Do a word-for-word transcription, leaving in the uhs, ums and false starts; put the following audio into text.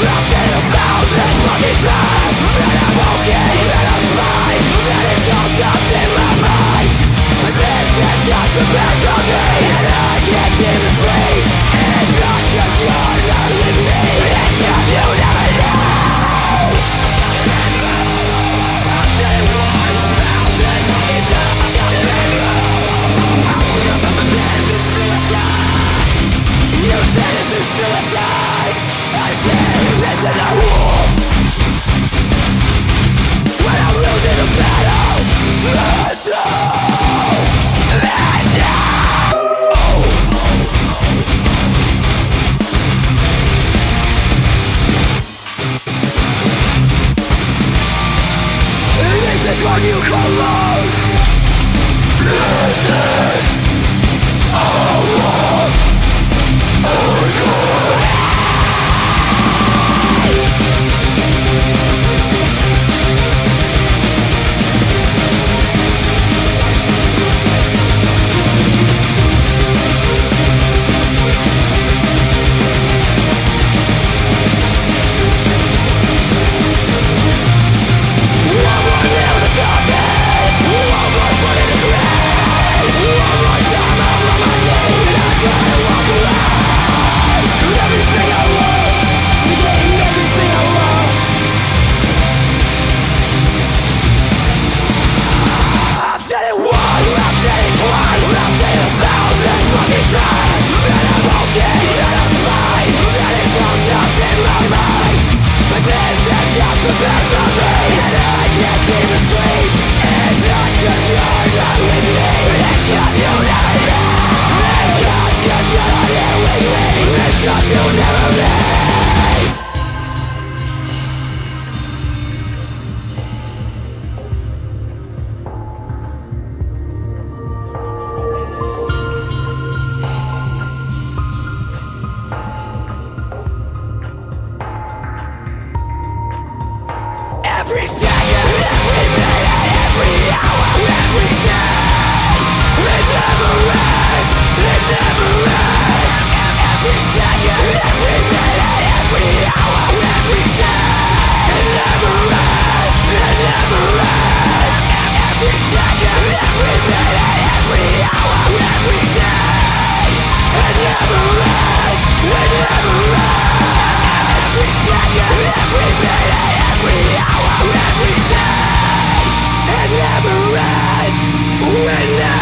This is what you call love. This is our war. Every second, every minute, every hour, every day, it never ends, it never ends. Every second, every minute, every hour, every day, it never ends, it never ends. Every second, every minute, every hour, every day, it never ends, it never ends. Every second, every minute, every hour, every day, it never ends, it never